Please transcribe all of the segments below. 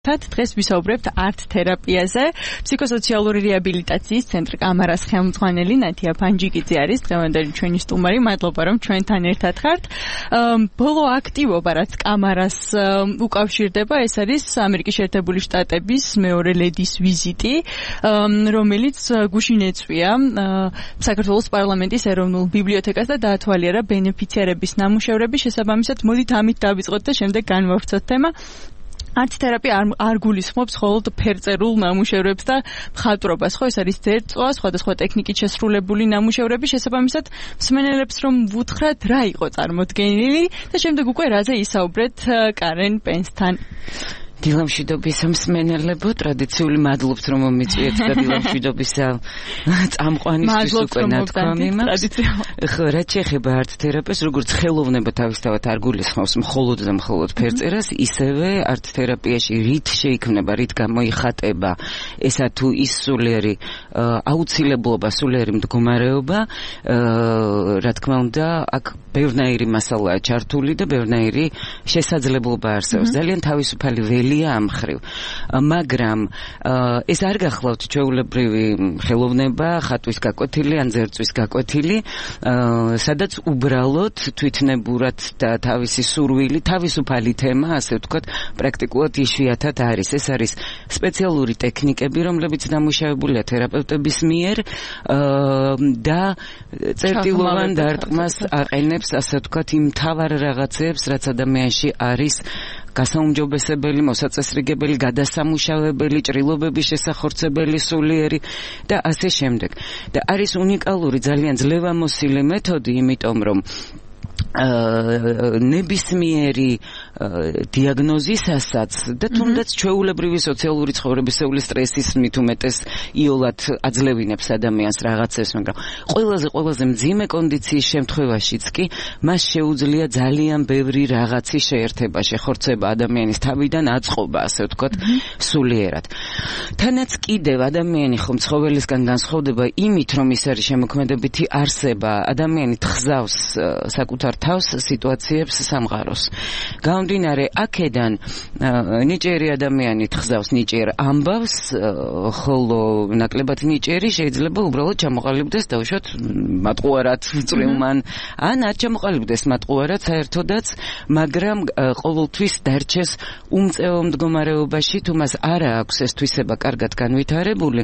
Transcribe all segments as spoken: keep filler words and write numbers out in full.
დღეს ვისაუბრებთ არტ თერაპიაზე. ფსიქოსოციალური რეაბილიტაციის ცენტრი კამარას ხელმძღვანელი ნათია ფანჯიკიძე არის დღევანდელი ჩვენი სტუმარი. მადლობა რომ ჩვენთან ერთად ხართ. ბოლო აქტივობა რაც კამარას უკავშირდება, ეს არის ამერიკის შეერთებული შტატების მეორე ლედის ვიზიტი, რომელიც გუშინ ეწვია საქართველოს პარლამენტის ეროვნულ ბიბლიოთეკას და დაათვალიერა ბენეფიციარების ნამუშევრების შესაბამისად. მოდით ამით დავიწყოთ და შემდეგ განვავრცოთ თემა. არტ თერაპია არ, არ გულისხმობს მხოლოდ ფერწერულ ნამუშევრებს და მხატვრობას, ხო, ეს არის ძერწვა, სხვადასხვა ტექნიკით შესრულებული ნამუშევრები, შესაბამისად მსმენელებს რომ ვუთხრათ რა იყო წარმოდგენილი და შემდეგ უკვე რაზე ისაუბრეთ კარენ პენსთან. დილამშვიდობის მსმენელებო, ტრადიციული მადლობთ რომ მომიწვიეთ და დილამშვიდობის წამყვანისთვის უკვე ნათქვამი მაქვს. ხო, რაც შეეხება არტ თერაპიას, როგორც ხელოვნება თავისთავად არ გულისხმობს მხოლოდ და მხოლოდ ფერწერას, ისევე არტ თერაპიაში რით შეიქმნება, რით გამოიხატება ესა თუ ის სულიერი აუცილებლობა, სულიერი მდგომარეობა, რა თქმა უნდა, აქ ბევრნაირი მასალაა ჩართული და ბევრნაირი შესაძლებლობა არსებობს. ძალიან თავისუფალი ველი ამ ხრივ, მაგრამ ეს არ გახლავთ ჩვეულებრივი ხელოვნება, ხატვის გაკვეთილი ან ძერწვის გაკვეთილი, სადაც უბრალოდ თვითნებურად და თავისი სურვილი, თავისუფალი თემა, ასე ვთქვათ, პრაქტიკულად იშვიათად არის. ეს არის სპეციალური ტექნიკები, რომლებიც დამუშავებულია თერაპევტების მიერ და წერტილოვან დარტყმას აყენებს, ასე ვთქვათ, იმ მთავარ რაღაცებს, რაც ადამიანში არის გასაუმჯობესებელი, მოსაწესრიგებელი, გადასამუშავებელი, ჭრილობების შესახორცებელი, სულიერი და ასე შემდეგ. და არის უნიკალური, ძალიან ძლევამოსილი მეთოდი, იმიტომ რომ ნებისმიერი დიაგნოზისასაც და თუნდაც ჩვეულებრივი სოციალური ცხოვრებისეული სტრესის მით უმეტეს იოლად აძლევინებს ადამიანს რაღაცებს, მაგრამ ყველაზე ყველაზე მძიმე კონდიციის შემთხვევაშიც კი მას შეუძლია ძალიან ბევრი რაღაცის შეერთება, შეხორცება ადამიანის თავიდან აწყობა, ასე ვთქვათ, სულიერად. თანაც კიდევ ადამიანი ხომ ცხოველისგან განსხვავდება იმით, რომ ის არის შემოქმედებითი არსება, ადამიანი თხზავს საკუთარ თავს სიტუაციებს სამყაროს. გამომდინარე აქედან ნიჭიერი ადამიანი თხზავს ნიჭიერ ამბავს, ხოლო ნაკლებად ნიჭიერი შეიძლება უბრალოდ ჩამოყალიბდეს დაუშვათ მატყუარად წვრილმან, ან არ ჩამოყალიბდეს მატყუარად საერთოდაც, მაგრამ ყოველთვის დარჩეს უმწეო მდგომარეობაში, თუ მას არ აქვს ეს თვისება კარგად განვითარებული,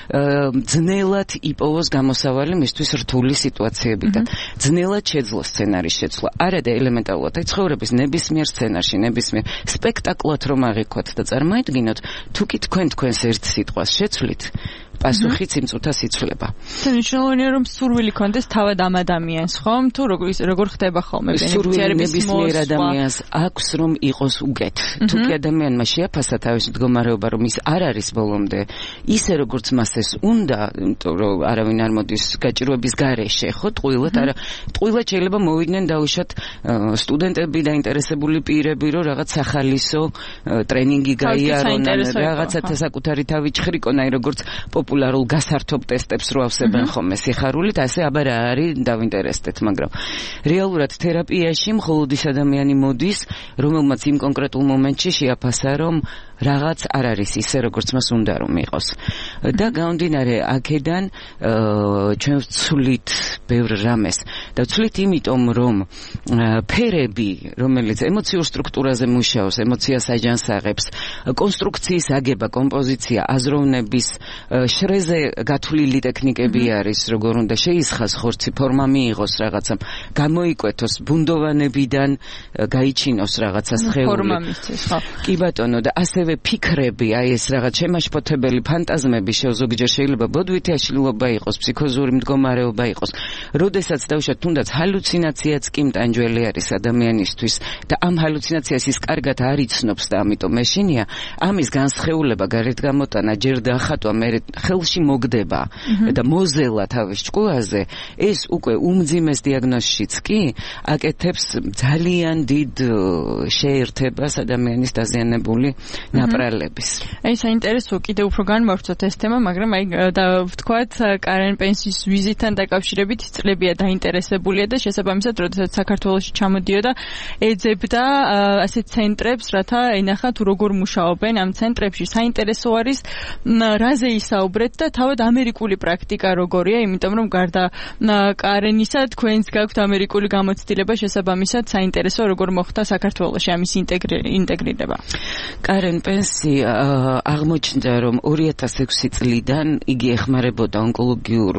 ძნელად იპოვოს გამოსავალი მისთვის რთული სიტუაციებიდან. ძნელად შეძლოს სცენარის შეცვლა. არა და ელემენტარულად აი ცხოვრების ნებისმიერ სცენარში, ნებისმიერ სპექტაკლად რომ აღიქვათ და წარმოიდგინოთ, თუ კი თქვენ თქვენს ერთ სიტყვას შეცვლით, პასუხიც იმ წუთას იცვლება. მნიშვნელოვანია რომ სურვილი კონდეს თავად ამ ადამიანს, ხომ? თუ როგორ როგორ ხდება ხოლმე ბენეფიციარების ნებისმიერ ადამიანს აქვს რომ იყოს უგეთ. თუ კი ადამიანმა შეაფასა თავისი მდგომარეობა, რომ ის არ არის ბოლომდე ისე როგორც მას ეს უნდა, იმიტომ რომ არავინ არ მოდის გაჭირვების გარეშე, ხო, ტყუილად არა. ტყუილად შეიძლება მოვიდნენ დაუშვათ სტუდენტები და ინტერესებული პირები, რომ რაღაც სახალისო ტრენინგი გაიარონ, რაღაცათა საკუთარი თავი ჩხრიკონ, აი როგორც პოპულარულ გასართობ ტესტებს რო ავსებენ ხოლმე სიხარულით, ასე აბა რა არის დავინტერესდეთ, მაგრამ რეალურად თერაპიაში მხოლოდ ის ადამიანი მოდის, რომელმაც იმ კონკრეტულ მომენტში შეაფასა, რომ რაღაც არ არის ისე, როგორც მას უნდა რომ იყოს. და გამომდინარე აქედან ჩვენ ვცვლით ბევრ რამეს. და ვცვლით იმიტომ, რომ ფერები, რომელიც ემოციურ სტრუქტურაზე მუშაობს, ემოციას აჯანსაღებს, კონსტრუქციის აგება, კომპოზიცია, აზროვნების შრეზე გათვლილი ტექნიკები არის, როგორ უნდა შეისხას ხორცი, ფორმა მიიღოს რაღაცამ, გამოიკვეთოს ბუნდოვანებიდან, გაიჩინოს რაღაცა სხეული. კი ბატონო, და ასევე ფიქრები, აი ეს რაღაც შემაშფოთებელი ფანტაზმები ზოგჯერ შეიძლება ბოდვითი აშლილობა იყოს, ფსიქოზური მდგომარეობა იყოს. როდესაც დავუშვათ თუნდაც ჰალუცინაციაც კი მტანჯველი არის ადამიანისთვის და ამ ჰალუცინაციას ის კარგად არ იცნობს და ამიტომ მეშინია ამის განსხეულება, გარეთ გამოტანა, ჯერ დაახატვა, მე ხელში მოგდება და მოზელა თავის ჭკუაზე, ეს უკვე უმძიმეს დიაგნოზშიც კი აკეთებს ძალიან დიდ შეერთებას ადამიანის დაზიანებული ნაპრალების. აი საინტერესო კიდევ უფრო განმავრცოთ ეს თემა, მაგრამ აი და ვთქვათ კარენ პენსის ვიზიტთან დაკავშირებით წლებია დაინტერესებულია და შესაბამისად, როდესაც საქართველოში ჩამოდიოდა, ეძებდა ასეთ ცენტრებს, რათა ენახა თუ როგორ მუშაობენ ამ ცენტრებში. საინტერესო არის რაზე ისაუბრეთ და თავად ამერიკული პრაქტიკა როგორია, იმიტომ რომ გარდა კარენისა თქვენს გაქვთ ამერიკული გამოცდილება, შესაბამისად საინტერესო როგორ მოხდა საქართველოში ამის ინტეგრირება. კარენ პენსი აღმოჩნდა, რომ ორი ათას ექვსი წლიდან იგი ეხმარებოდა ონკოლოგიურ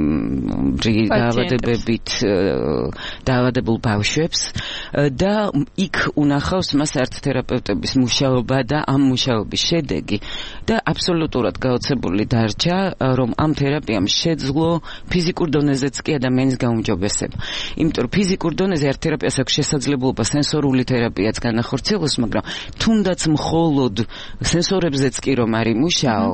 დაავადებებით დაავადებულ ბავშვებს და იქ უნახავს მას არტ-თერაპევტების მუშაობა და ამ მუშაობის შედეგი და აბსოლუტურად გაოცებული დარჩა, რომ ამ თერაპიამ შეძლო ფიზიკურ დონეზეც კი ადამიანის გაუმჯობესება. იმიტომ რომ ფიზიკურ დონეზე არტ-თერაპიას აქვს შესაძლებლობა სენსორული თერაპიაც განახორციელოს, მაგრამ თუნდაც მხოლოდ სენსორებზეც კი რომ არ იმუშაო,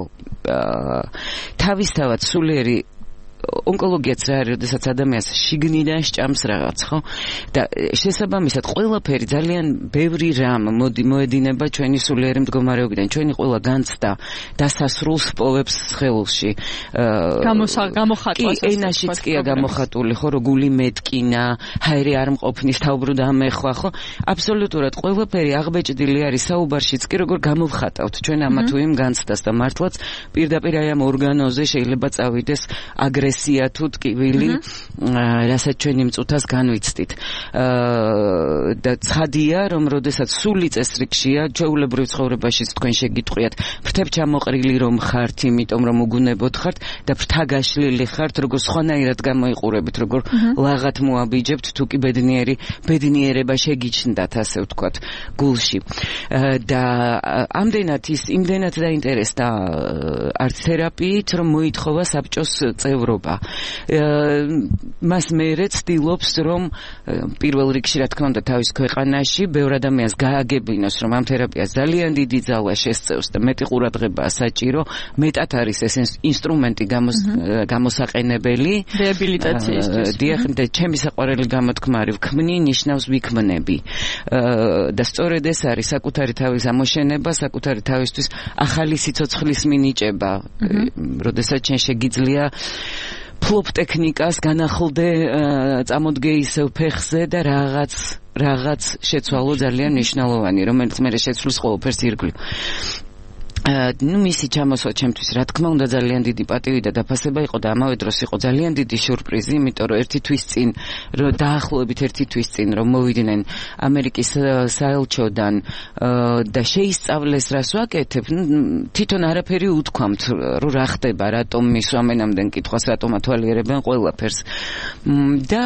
თავისთავად სულიერი ონკოლოგიაც რა არის, როდესაც ადამიანს შიგნიდან სჭამს რაღაც, ხო? და შესაბამისად ყველაფერი ძალიან ბევრი რამ მოდი მოედინება ჩვენი სულიერი მდგომარეობიდან. ჩვენი ყველა განცდა დასასრულს პოვებს სხეულში. გამოხატვას ენაშიც კია გამოხატული, ხო, რომ გული მეტკინა, ჰაერი არ მყოფნის, თავბრუ დამეხვა, ხო? აბსოლუტურად ყველაფერი აღბეჭდილი არის საუბარშიც კი როგორ გამოვხატავთ ჩვენ ამა თუ იმ განცდას და მართლაც პირდაპირ აი ამ ორგანოზე შეიძლება წავიდეს აგრესია თუ ტკივილი, რასაც ჩვენი მწუთას განვიცდით. და ცხადია, რომ როდესაც სული წესრიგშია, ჩვეულებრივ ცხოვრებაშიც თქვენ შეგიტყვიათ, ფრთებ ჩამოყრილი რომ ხართ, იმიტომ რომ უგუნებოდ ხართ და ფრთა გაშლილი ხართ, როგორ სხვანაირად გამოიყურებით, როგორ ლაღად მოაბიჯებთ, თუ კი ბედნიერი ბედნიერება შეგიჩნდათ, ასე ვთქვათ, გულში. და ამდენად ის იმდენად დაინტერესდა არტ-თერაპიით, რომ მოითხოვა საბჭოს წევრობა. მას მერე ცდილობს, რომ პირველ რიგში რა თქმა უნდა თავის ქვეყანაში ბევრ ადამიანს გააგებინოს, რომ ამ თერაპიას ძალიან დიდი ძალა შესწევს და მეტი ყურადღებაა საჭირო, მეტად არის ეს ინსტრუმენტი გამოსაყენებელი რეაბილიტაციისთვის. დიახ, და ჩემი საყვარელი გამოთქმა არის ვქმნი ნიშნავს ვიქმნები. და სწორედ ეს არის საკუთარი თავის ამოშენება, საკუთარი თავისთვის ახალი სიცოცხლის მინიჭება, როდესაც შენ შეგიძლია ფლოპ ტექნიკას განახლდე წამოდგე ისევ ფეხზე და რაღაც რაღაც შეცვალო ძალიან მნიშვნელოვანი, რომელიც მე შეცვლის ყოველფერს ირგვლივ. ну მისი ჩამოსვლა ჩემთვის რა თქმა უნდა ძალიან დიდი პატივი და დაფასება იყო და ამავე დროს იყო ძალიან დიდი სიურპრიზი, იმიტომ რომ ერთი თვის წინ რომ დაახლოებით ერთი თვის წინ რომ მოვიდნენ ამერიკის საელჩოდან და შეისწავლეს რას ვაკეთებ, თვითონ არაფერი უთქვამთ რომ რა ხდება, რატომ მისვამენ ამდენ კითხვას, რატომ ათვალიერებენ ყველაფერს და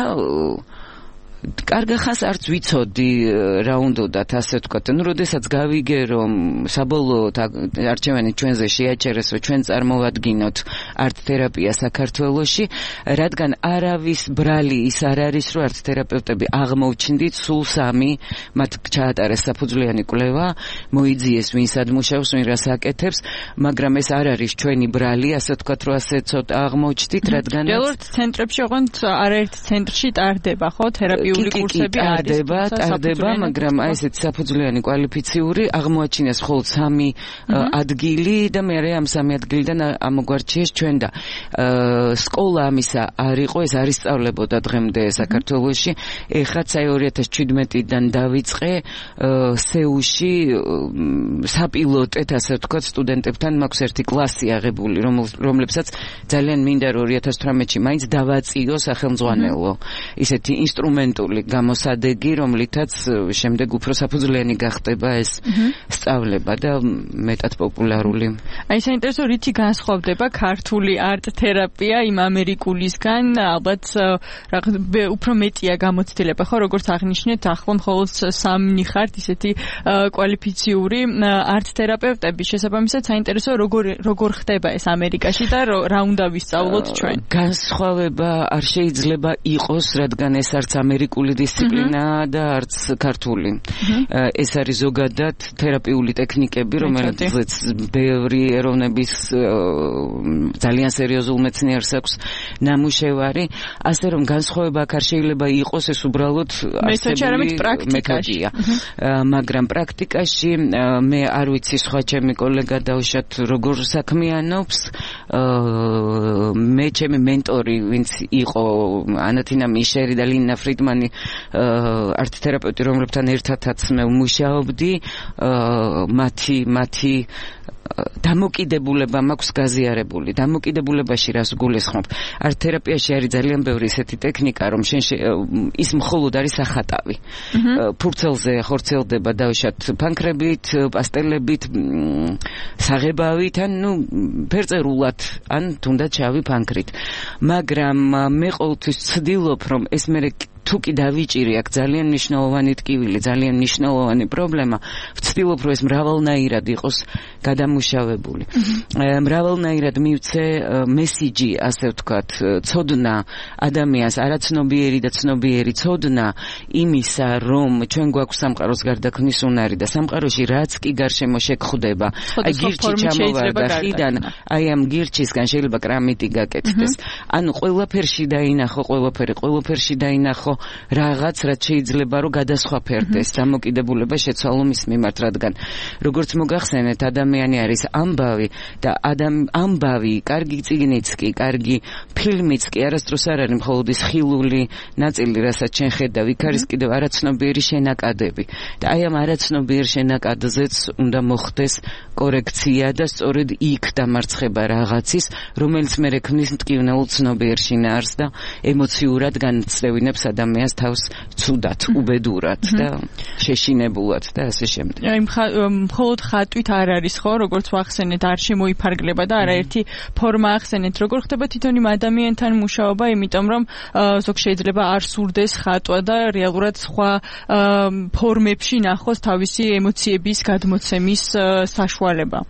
კარგ ხანს არც ვიცოდი რა უნდათ, ასე ვთქვათ. ნუ როდესაც გავიგე რომ საბოლოოდ არჩევანი ჩვენზე შეაჩერეს, რომ ჩვენ წარმოვადგინოთ არტ-თერაპია საქართველოში, რადგან არავის ბრალი ის არ არის, რომ არტ-თერაპევტები აღმოჩნდით, სულ სამი მათ ჩაატარეს საფუძვლიანი კვლევა, მოიძიეს ვინ სად მუშაობს, ვინ რას აკეთებს, მაგრამ ეს არ არის ჩვენი ბრალი, ასე ვთქვათ, რომ ასე ცოტა აღმოჩნდით, რადგანაც რეალურად ცენტრებში ოღონდ არაერთ ცენტრში ტარდება, ხო, თერაპია კურსები ტარდება, ტარდება, მაგრამ აი ესეთ საფუძვლიანი კვალიფიციური აღმოაჩინეს მხოლოდ სამი ადგილი და მე ამ სამი ადგილიდან ამოგვარჩიეს ჩვენ და სკოლა ამისა არ იყო, ეს არ ისწავლებოდა დღემდე საქართველოში. ეხლაც აი ორი ათას შვიდმეტიდან დავიწყე სეულში საპილოტეთ, ასე ვთქვათ, სტუდენტებთან მაქვს ერთი კლასი აღებული, რომლებსაც ძალიან მინდა რომ ორი ათას თვრამეტში მაინც დავაწიო სახელმძღვანელო. ისეთი ინსტრუმენტი გამოსადეგი, რომლითაც შემდეგ უფრო საფუძვლიანი გახდება ეს სწავლება და მეტად პოპულარული. აი საინტერესო რითი განსხვავდება ქართული არტ-თერაპია იმ ამერიკულისგან, ალბათ რაღაც უფრო მეტია გამოცდილება, ხო, როგორც აღნიშნეთ, ახლა მხოლოდ სამი ხართ ისეთი კვალიფიციური არტ-თერაპევტები. შესაბამისად საინტერესო როგორ როგორ ხდება ეს ამერიკაში და რა უნდა ვისწავლოთ ჩვენ. განსხვავება არ შეიძლება იყოს, რადგან ეს არც ამერიკული ამერიკული დისციპლინაა და არც ქართული. ეს არის ზოგადად თერაპიული ტექნიკები, რომელიც ბევრი ეროვნების ძალიან სერიოზულ მეცნიერს აქვს ნამუშევარი, ასე რომ განსხვავება აქ არ შეიძლება იყოს, ეს უბრალოდ არსებული მეთოდია. მაგრამ პრაქტიკაში მე არ ვიცი სხვა ჩემი კოლეგა დაუშვათ როგორ საქმიანობს. მე ჩემი მენტორი, ვინც იყო ანათინა მიშერი და ლინა ფრიდმანი, არტ-თერაპევტი, რომლებთან ერთადაც მე ვმუშაობდი, მათი მათი დამოკიდებულება მაქვს გაზიარებული. დამოკიდებულებაში რას გულისხმობ? არტ-თერაპიაში არის ძალიან ბევრი ესეთი ტექნიკა, რომ შენ ის მხოლოდ არის ახატავი. ფურცელზე ხორცელდება დაუშვათ ფანქრებით, პასტელებით, საღებავით, ან ნუ ფერწერულად, ან თუნდაც შავი ფანქრით. მაგრამ მე ყოველთვის ვცდილობ, რომ ეს მე თუ კი დავიჭირი აქ ძალიან მნიშვნელოვანი ტკივილი, ძალიან მნიშვნელოვანი პრობლემა, ვცდილობ, რომ ეს მრავალნაირად იყოს გადამუშავებული. მრავალნაირად მივცე მესიჯი, ასე ვთქვათ, ცოდნა ადამიანს, არაცნობიერი და ცნობიერი ცოდნა იმისა, რომ ჩვენ გვაქვს სამყაროს გარდაქმნის უნარი და სამყაროში რაც კი გარშემო შეგხვდება, აი გირჩი ჩამოვარდა ხიდან, აი ამ გირჩისგან შეიძლება კრამიტი გაკეთდეს. ანუ ყველაფერში დაინახო, ყველაფერი, ყველაფერში დაინახო რაღაც, რაც შეიძლება რომ გადასხვაფერდეს, დამოკიდებულება შეცვალო მის მიმართ, რადგან როგორც მოგახსენეთ, ადამიანი არის ამბავი და ამბავი, კარგი წიგნიც კი, კარგი ფილმიც კი არასდროს არ არის მხოლოდ ის ხილული ნაწილი, რასაც ჩვენ ხედავ, იქ არის კიდევ არაცნობიერი შენაკადები. და აი ამ არაცნობიერ შენაკადზეც უნდა მოხდეს კორექცია და სწორედ იქ დამარცხება რაღაცის, რომელიც მერე ქმნის მტკივნეულ ცნობიერ შინაარსს და ემოციურად განცდევინებს ადამიანს თავს ცუდად, უბედურად და შეშინებულად და ასე შემდეგ. აი მხოლოდ ხატვით არ არის ხო, როგორც ვახსენეთ, არ შემოიფარგლება და არაერთი ფორმა ახსენეთ. როგორ ხდება თვითონ იმ ადამიანთან მუშაობა, იმიტომ რომ ზოგ შეიძლება არ სურდეს ხატვა და რეალურად სხვა ფორმებში ნახოს თავისი ემოციების გადმოცემის საშუალება.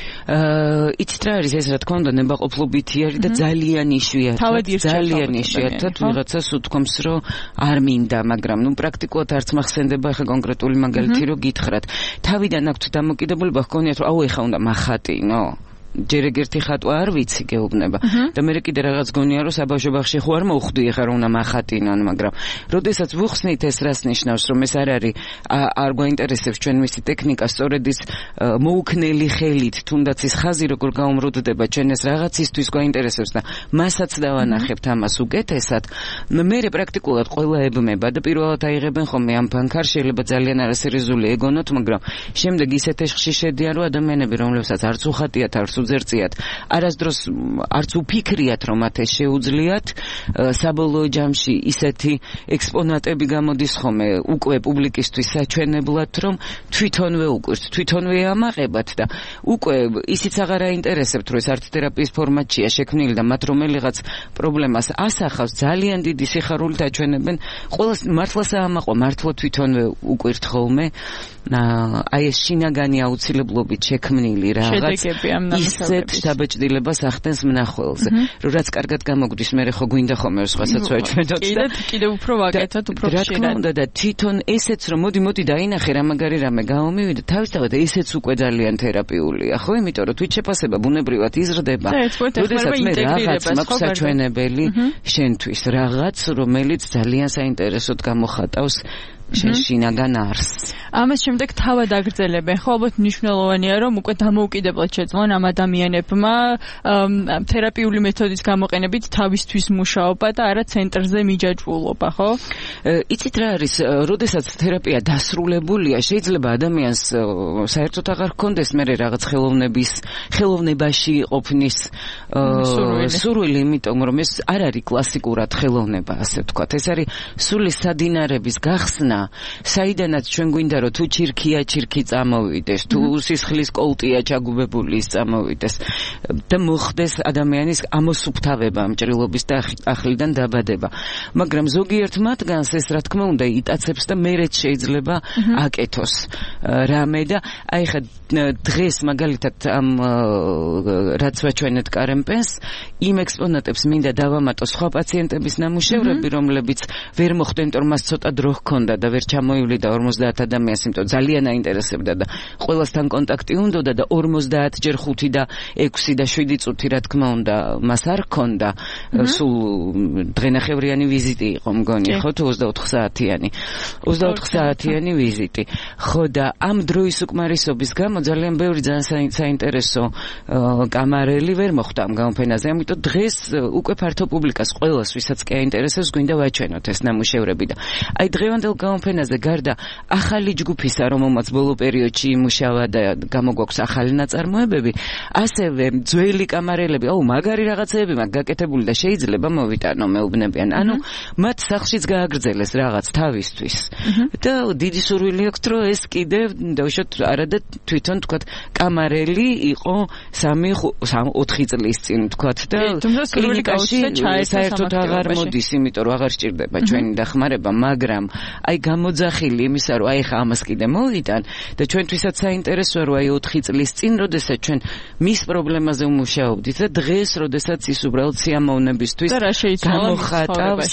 აა იცით რა არის ეს, რა თქმა უნდა, ნებაყოფლობითი არის და ძალიან იშვიათად, ძალიან იშვიათად ვიღაცას უთქვამს, რომ არ მინდა, მაგრამ ნუ პრაქტიკულად არც მახსენდება ახლა კონკრეტული მაგალითი რომ გითხრათ. თავიდან აქვთ დამოკიდებულება, გქონიათ რომ აუ ეხა უნდა მახატინო. ჯერ ეგერთი ხატვა არ ვიცი გეუბნება და მე კიდე რაღაც გონია რომ საბავშვო ბაღში ხო არ მოხვდი ეხა რომ უნდა მახატინონ, მაგრამ როდესაც ვუხსნით ეს რას ნიშნავს, რომ ეს არ არის არ გვაინტერესებს ჩვენ მისი ტექნიკა, სწორედ ის მოუქნელი ხელით, თუნდაც ის ხაზი როგორ გაუმრუდდება ჩვენ ეს რაღაცისთვის გვაინტერესებს და მასაც დავანახებთ ამას უკეთესად. მე პრაქტიკულად ყველა ებმება და პირველად აიღებენ ხოლმე ამ ფანქარ, შეიძლება ძალიან არასერიოზული ეგონოთ, მაგრამ შემდეგ ისეთ ეშხში შედიან რომ ადამიანები, რომლებსაც არც უხატიათ, არც უძერწიათ, არასდროს არც უფიქრიათ, რომ მათ ეს შეუძლიათ, საბოლოო ჯამში ისეთი ექსპონატები გამოდის ხოლმე უკვე პუბლიკისთვის საჩვენებლად, რომ თვითონვე უკვირთ, თვითონვე ამაყებათ და უკვე ისიც აღარ აინტერესებთ, რომ ეს არტ-თერაპიის ფორმატშია შექმნილი და მათ რომელიღაც პრობლემას ასახავს, ძალიან დიდი სიხარულით აჩვენებენ, ყველას მართლაც ამაყვა, მართლა თვითონვე უკვირთ ხოლმე. აი ეს შინაგანი აუცილებლობით შექმნილი რაღაც ისეთ შთაბეჭდილებას ახდენს მნახველზე, რომ რაც კარგად გამოგვდის, მე ხო გვინდა ხოლმე სხვასაც ვაჩვენოთ და კიდევ უფრო ვაკეთოთ, უფრო ხშირად. რა თქმა უნდა და თვითონ ესეც რომ მოდი მოდი დაინახე რა მაგარი რამე გამომივიდა, თავისთავად ესეც უკვე ძალიან თერაპიულია, ხო? იმიტომ რომ თვით შეფასება ბუნებრივად იზრდება. როდესაც მე რაღაც მაქვს საჩვენებელი შენთვის, რაღაც რომელიც ძალიან საინტერესოდ გამოხატავს შენ შინაგან არსს. ამას შემდეგ თავად აგრძელებენ, ხო, ალბათ მნიშვნელოვანია, რომ უკვე დამოუკიდებლად შეძლონ ამ ადამიანებმა თერაპიული მეთოდის გამოყენებით თავისთვის მუშაობა და არა ცენტრზე მიჯაჭვულობა, ხო? იცით რა არის, როდესაც თერაპია დასრულებულია, შეიძლება ადამიანს საერთოდ აღარ ჰქონდეს მერე რაღაც ხელოვნების, ხელოვნებაში ყოფნის სურვილი, იმიტომ რომ ეს არ არის კლასიკურად ხელოვნება, ასე ვთქვათ. ეს არის სულის სადინარების გახსნა საიდანაც ჩვენ გვინდა რომ თუ ჩირქია ჩირქი წამოვიდეს, თუ სისხლის კოლტია ჩაგუბებული ის წამოვიდეს და მოხდეს ადამიანის ამოსუფთავება ამ ჭრილობის ახლიდან დაბადება. მაგრამ ზოგიერთ მათგანს ეს რა თქმა უნდა იტაცებს და მერეც შეიძლება აკეთოს რამე და აი ხა დღეს მაგალითად ამ რაც ვაჩვენეთ კარემპენს იმ ექსპონატებს მინდა დავამატო სხვა პაციენტების ნამუშევრები, რომლებიც ვერ მოხდნენ, რომ მას ცოტა დრო ჰქონდა და ვერ ჩამოივლიდა ორმოცდაათ ადამიანს, იმიტომ ძალიან აინტერესებდა და ყველასთან კონტაქტი უნდოდა და ორმოცდაათ ჯერ ხუთი და ექვსი და შვიდი წუთი რა თქმა უნდა მას არ ჰქონდა სულ დღენახევრიანი ვიზიტი იყო მგონი ხო თუ ოცდაოთხ საათიანი ოცდაოთხ საათიანი ვიზიტი ხო და ამ დროის უკმარისობის გამო ძალიან ბევრი ძალიან საინტერესო კამარელი ვერ მოხვდა ამ გამოფენაზე, ამიტომ დღეს უკვე ფართო პუბლიკას ყველას ვისაც კი აინტერესებს გვინდა ვაჩვენოთ ეს ნამუშევრები და აი დღევანდელ გამოფენაზე გარდა ახალი ჯგუფისა, რომელმაც ბოლო პერიოდში იმუშავა და გამოგვაქვს ახალი ნაწარმოებები, ასევე ძველი კამარელები, აუ მაგარი რაღაცეები მაგ გაკეთებული და შეიძლება მოვიტანო მეუბნებიან. ანუ მათ სახლშიც გააგრძელეს რაღაც თავისთვის. და დიდი სურვილი აქვს რომ ეს კიდე დავუშვათ არადა თვითონ თქვათ კამარელი იყო სამი ოთხი წლის წინ თქვათ და კლინიკაში საერთოდ აღარ მოდის, იმიტომ რომ აღარ სჭირდება ჩვენი დახმარება, მაგრამ აი გამოძახილი იმისა რომ აი ხა ამას კიდე მოვიტან და ჩვენთვისაც საინტერესოა რომ აი ოთხი წლის წინ როდესაც ჩვენ მის პრობლემაზე ვმუშაობდით და დღეს როდესაც ის უბრალოდ სიამოვნებისთვის გამოხატავს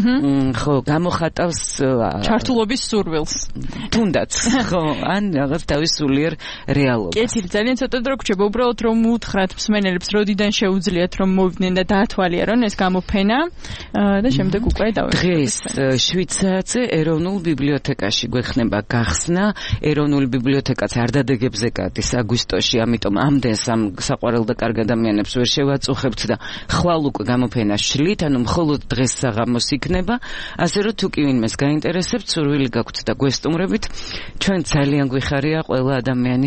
ხო გამოხატავს ჩართულობის სურვილს თუნდაც ხო ან რაღაც თავის სულიერ რეალობას. კეთილი, ძალიან ცოტა დრო გრჩება უბრალოდ რომ უთხრათ მსმენელებს როდიდან შეუძლიათ რომ მოვიდნენ და დაათვალიერონ ეს გამოფენა და შემდეგ უკვე დავეხმაროთ. დღეს შვიდ საათზე ეროვნულ ბიბლიოთეკაში გვეხნება გახსნა. ეროვნული ბიბლიოთეკაც არ დადეგებზე გადის აგვისტოში, ამიტომ ამდენს ამ საყვარელ და კარგ ადამიანებს ვერ შევაწუხებთ და ხვალ უკვე გამოფენა შლით, ანუ მხოლოდ დღეს საღამოს იქნება, ასე რომ თუ კი ვინმეს გაინტერესებთ, სურვილი გაქვთ და გვესტუმრებით, ჩვენ ძალიან გვიხარია ყველა ადამიანის